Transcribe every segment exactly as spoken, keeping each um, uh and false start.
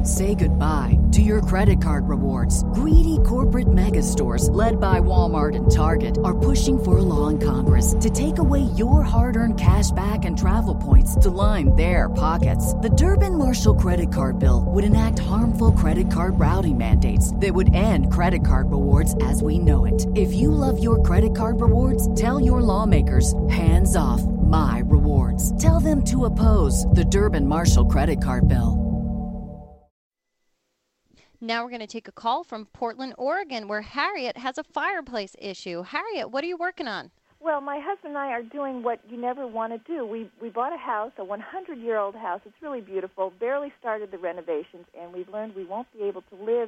Say goodbye to your credit card rewards. Greedy corporate mega stores, led by Walmart and Target, are pushing for a law in Congress to take away your hard-earned cash back and travel points to line their pockets. The Durbin-Marshall credit card bill would enact harmful credit card routing mandates that would end credit card rewards as we know it. If you love your credit card rewards, tell your lawmakers, hands off my rewards. Tell them to oppose the Durbin-Marshall credit card bill. Now we're going to take a call from Portland, Oregon, where Harriet has a fireplace issue. Harriet, what are you working on? Well, my husband and I are doing what you never want to do. We we bought a house, a hundred-year-old house. It's really beautiful, barely started the renovations, and we've learned we won't be able to live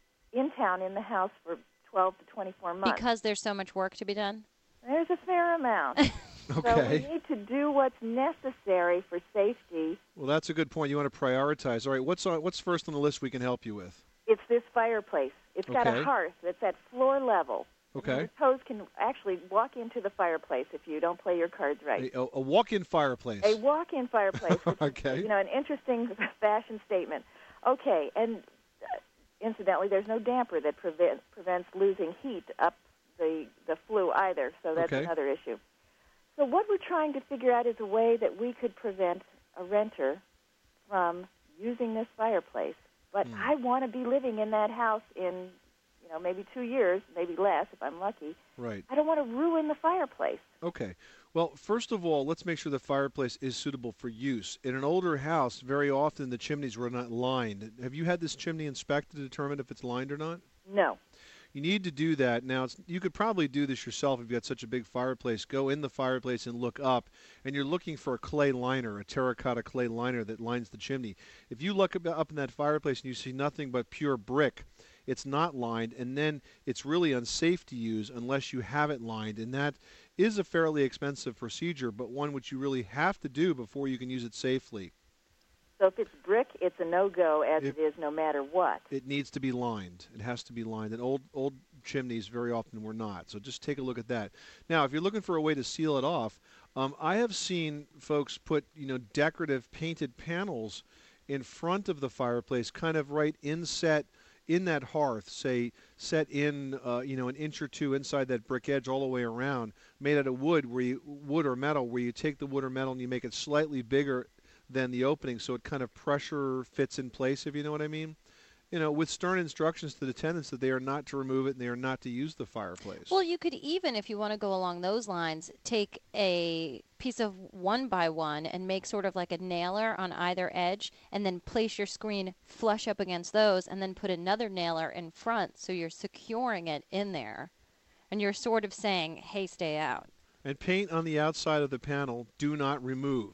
in town in the house for twelve to twenty-four months. Because there's so much work to be done? There's a fair amount. Okay. So we need to do what's necessary for safety. Well, that's a good point. You want to prioritize. All right, what's on, what's first on the list we can help you with? It's this fireplace. It's got Okay. a hearth that's at floor level. Okay. Your toes can actually walk into the fireplace if you don't play your cards right. A, a walk-in fireplace. A walk-in fireplace, which Okay. is, you know, an interesting fashion statement. Okay, and uh, incidentally, there's no damper that prevent, prevents losing heat up the, the flue either, so that's Okay. another issue. So what we're trying to figure out is a way that we could prevent a renter from using this fireplace. But Mm. I want to be living in that house in, you know, maybe two years, maybe less if I'm lucky. Right. I don't want to ruin the fireplace. Okay. Well, first of all, let's make sure the fireplace is suitable for use. In an older house, very often the chimneys were not lined. Have you had this chimney inspected to determine if it's lined or not? No. You need to do that. Now, it's, you could probably do this yourself if you've got such a big fireplace. Go in the fireplace and look up, and you're looking for a clay liner, a terracotta clay liner that lines the chimney. If you look up, up in that fireplace and you see nothing but pure brick, it's not lined, and then it's really unsafe to use unless you have it lined, and that is a fairly expensive procedure, but one which you really have to do before you can use it safely. So if it's brick, it's a no-go as If- it is no matter what. It needs to be lined. It has to be lined. And old old chimneys very often were not. So just take a look at that. Now, if you're looking for a way to seal it off, um, I have seen folks put, you know, decorative painted panels in front of the fireplace, kind of right inset in that hearth, say set in, uh, you know, an inch or two inside that brick edge all the way around, made out of wood, where you, wood or metal, where you take the wood or metal and you make it slightly bigger than the opening, so it kind of pressure fits in place, if you know what I mean. You know, with stern instructions to the tenants that they are not to remove it and they are not to use the fireplace. Well, you could even, if you want to go along those lines, take a piece of one by one and make sort of like a nailer on either edge, and then place your screen flush up against those, and then put another nailer in front, so you're securing it in there, and you're sort of saying, hey, stay out. And paint on the outside of the panel, do not remove.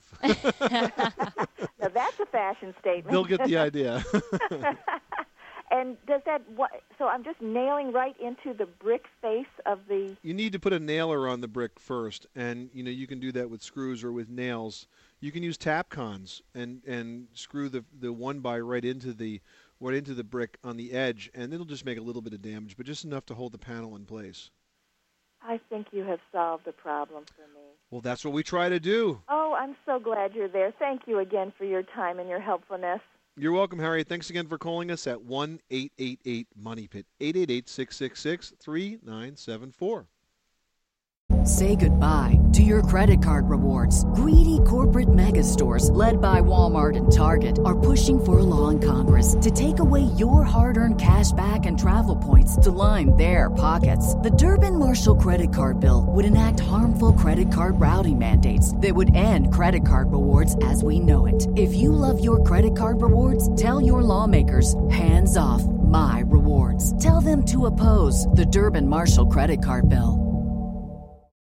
Now that's a fashion statement. They'll get the idea. And does that, what, so I'm just nailing right into the brick face of the... You need to put a nailer on the brick first, and you know you can do that with screws or with nails. You can use Tapcons and and screw the the one by right into the right into the brick on the edge, and it'll just make a little bit of damage, but just enough to hold the panel in place. I think you have solved the problem for me. Well, that's what we try to do. Oh, I'm so glad you're there. Thank you again for your time and your helpfulness. You're welcome, Harriet. Thanks again for calling us at one eight eight eight money pit, eight eight eight, six six six, three nine seven four. Say goodbye to your credit card rewards. Greedy corporate mega stores, led by Walmart and Target, are pushing for a law in Congress to take away your hard-earned cash back and travel points to line their pockets. The Durbin-Marshall credit card bill would enact harmful credit card routing mandates that would end credit card rewards as we know it. If you love your credit card rewards, tell your lawmakers, hands off my rewards. Tell them to oppose the Durbin-Marshall credit card bill.